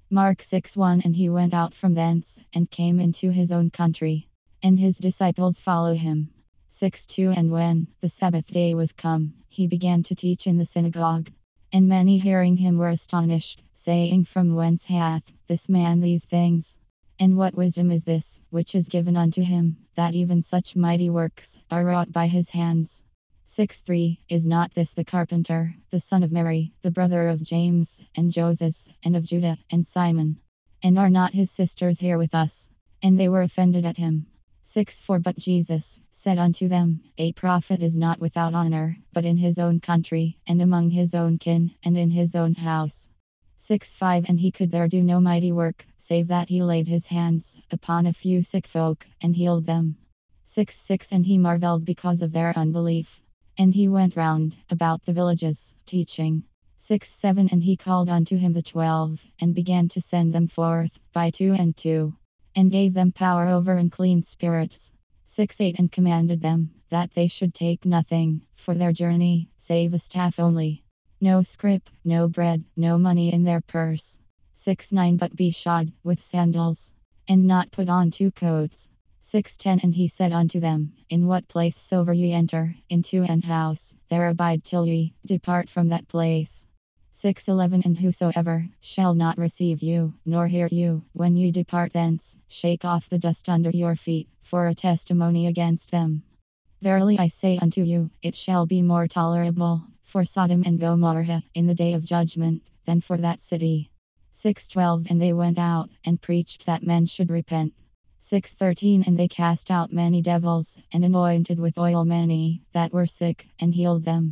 Mark 6:1 And he went out from thence, and came into his own country, and his disciples follow him. 6:2 And when the Sabbath day was come, he began to teach in the synagogue. And many hearing him were astonished, saying, From whence hath this man these things? And what wisdom is this, which is given unto him, that even such mighty works are wrought by his hands? 6:3 Is not this the carpenter, the son of Mary, the brother of James, and Joses, and of Judah, and Simon? And are not his sisters here with us? And they were offended at him. 6:4 But Jesus said unto them, A prophet is not without honor, but in his own country, and among his own kin, and in his own house. 6:5 And he could there do no mighty work, save that he laid his hands upon a few sick folk, and healed them. 6:6 And he marveled because of their unbelief. And he went round about the villages, teaching. 6:7 And he called unto him the 12, and began to send them forth by two and two, and gave them power over unclean spirits. 6:8 And commanded them that they should take nothing for their journey, save a staff only. No scrip, no bread, no money in their purse. 6:9 But be shod with sandals, and not put on two coats. 6:10 And he said unto them, In what place soever ye enter into an house, there abide till ye depart from that place. 6:11 And whosoever shall not receive you, nor hear you, when ye depart thence, shake off the dust under your feet, for a testimony against them. Verily I say unto you, it shall be more tolerable for Sodom and Gomorrah in the day of judgment than for that city. 6:12 And they went out and preached that men should repent. 6:13 And they cast out many devils, and anointed with oil many that were sick, and healed them.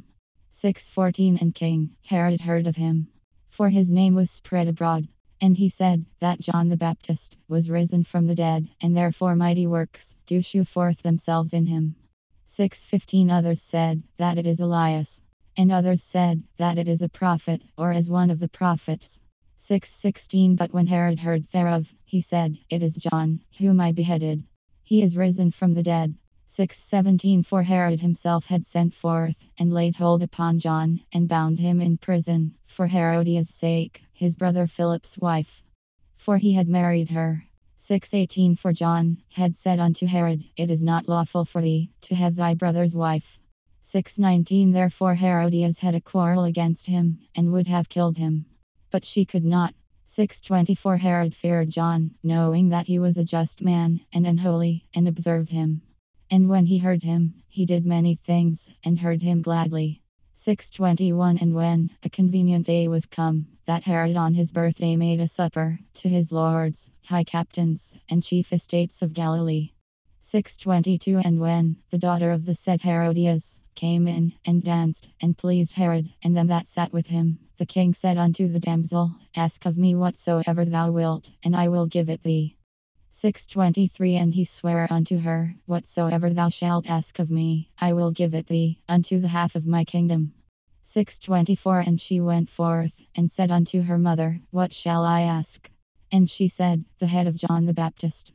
6:14 And King Herod heard of him, for his name was spread abroad. And he said that John the Baptist was risen from the dead, and therefore mighty works do shew forth themselves in him. 6:15 Others said that it is Elias, and others said that it is a prophet, or as one of the prophets. 6:16 But when Herod heard thereof, he said, It is John, whom I beheaded. He is risen from the dead. 6:17 For Herod himself had sent forth, and laid hold upon John, and bound him in prison, for Herodias' sake, his brother Philip's wife. For he had married her. 6:18 For John had said unto Herod, It is not lawful for thee to have thy brother's wife. 6:19 Therefore Herodias had a quarrel against him, and would have killed him, but she could not. 6:24 Herod feared John, knowing that he was a just man, and an holy, and observed him. And when he heard him, he did many things, and heard him gladly. 6:21 And when a convenient day was come, that Herod on his birthday made a supper to his lords, high captains, and chief estates of Galilee. 6:22 And when the daughter of the said Herodias came in, and danced, and pleased Herod, and them that sat with him, the king said unto the damsel, Ask of me whatsoever thou wilt, and I will give it thee. 6:23 And he sware unto her, Whatsoever thou shalt ask of me, I will give it thee, unto the half of my kingdom. 6:24 And she went forth, and said unto her mother, What shall I ask? And she said, The head of John the Baptist.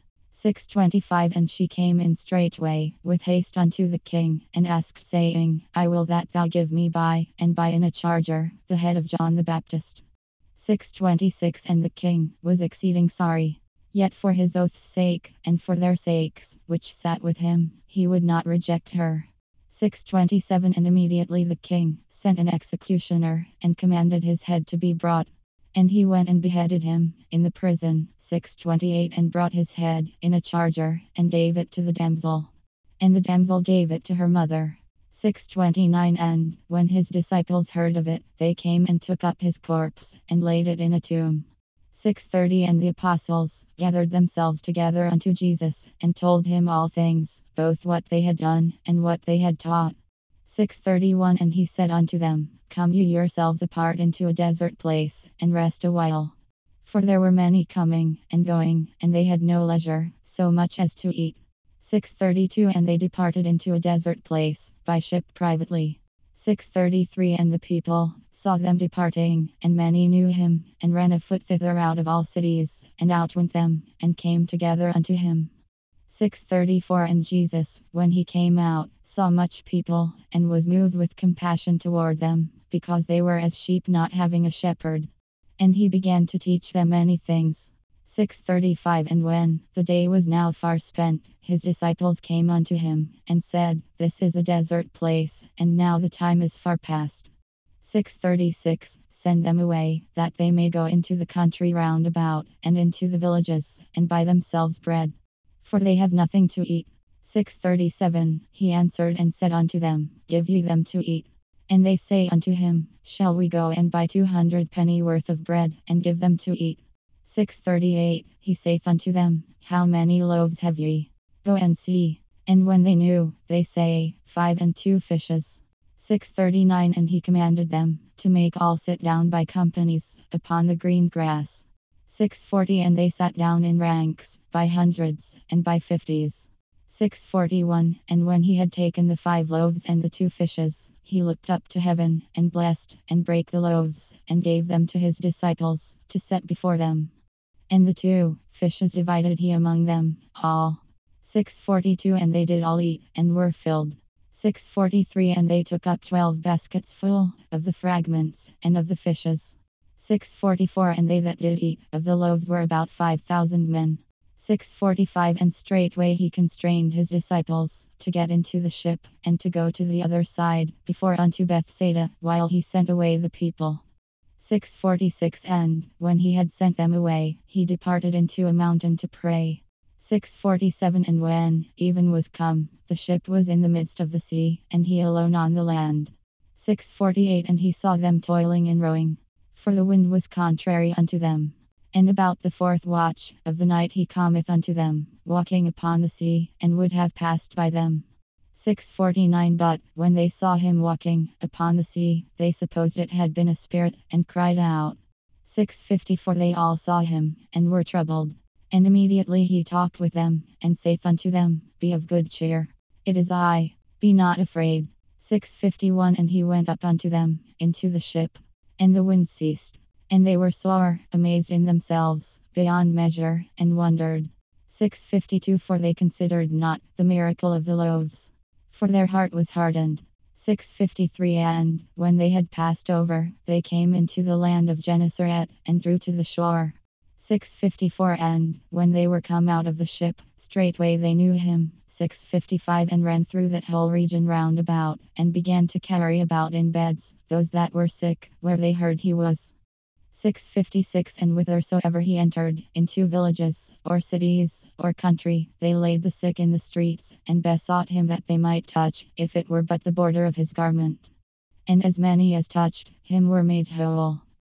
6:25 And she came in straightway, with haste unto the king, and asked, saying, I will that thou give me by and by in a charger the head of John the Baptist. 6:26 And the king was exceeding sorry. Yet for his oath's sake, and for their sakes, which sat with him, he would not reject her. 6:27 And immediately the king sent an executioner, and commanded his head to be brought. And he went and beheaded him in the prison. 6:28 And brought his head in a charger, and gave it to the damsel. And the damsel gave it to her mother. 6:29 And when his disciples heard of it, they came and took up his corpse, and laid it in a tomb. 6:30 And the apostles gathered themselves together unto Jesus, and told him all things, both what they had done, and what they had taught. 6:31 And he said unto them, Come you yourselves apart into a desert place, and rest a while. For there were many coming and going, and they had no leisure, so much as to eat. 6:32 And they departed into a desert place, by ship privately. 6:33 And the people saw them departing, and many knew him, and ran afoot thither out of all cities, and outwent them, and came together unto him. 6:34 And Jesus, when he came out, saw much people, and was moved with compassion toward them, because they were as sheep not having a shepherd. And he began to teach them many things. 6:35 And when the day was now far spent, his disciples came unto him, and said, This is a desert place, and now the time is far past. 6:36 Send them away, that they may go into the country round about, and into the villages, and buy themselves bread. For they have nothing to eat. 6:37 He answered and said unto them, Give ye them to eat. And they say unto him, Shall we go and buy 200 penny worth of bread, and give them to eat? 6:38 He saith unto them, How many loaves have ye? Go and see. And when they knew, they say, 5 and 2 fishes. 6:39 And he commanded them to make all sit down by companies, upon the green grass. 6:40 And they sat down in ranks, by hundreds, and by fifties. 6:41 And when he had taken the 5 loaves and the 2 fishes, he looked up to heaven, and blessed, and brake the loaves, and gave them to his disciples, to set before them. And the 2 fishes divided he among them all. 6:42 And they did all eat, and were filled. 6:43 And they took up 12 baskets full of the fragments, and of the fishes. 6:44 And they that did eat of the loaves were about 5,000 men. 6:45 And straightway he constrained his disciples to get into the ship, and to go to the other side, before unto Bethsaida, while he sent away the people. 6:46 And when he had sent them away, he departed into a mountain to pray. 6:47 And when even was come, the ship was in the midst of the sea, and he alone on the land. 6:48 And he saw them toiling and rowing, for the wind was contrary unto them. And about the 4th watch of the night he cometh unto them, walking upon the sea, and would have passed by them. 6:49 But when they saw him walking upon the sea, they supposed it had been a spirit, and cried out. 6:50 They all saw him, and were troubled. And immediately he talked with them, and saith unto them, Be of good cheer. It is I. Be not afraid. 6:51 And he went up unto them into the ship, and the wind ceased. And they were sore amazed in themselves, beyond measure, and wondered. 6:52 For they considered not the miracle of the loaves, for their heart was hardened. 6:53 And when they had passed over, they came into the land of Gennesaret, and drew to the shore. 6:54 And when they were come out of the ship, straightway they knew him. 6:55 And ran through that whole region round about, and began to carry about in beds those that were sick, where they heard he was. 6:56 And whithersoever he entered, into villages, or cities, or country, they laid the sick in the streets, and besought him that they might touch, if it were but the border of his garment. And as many as touched him were made whole.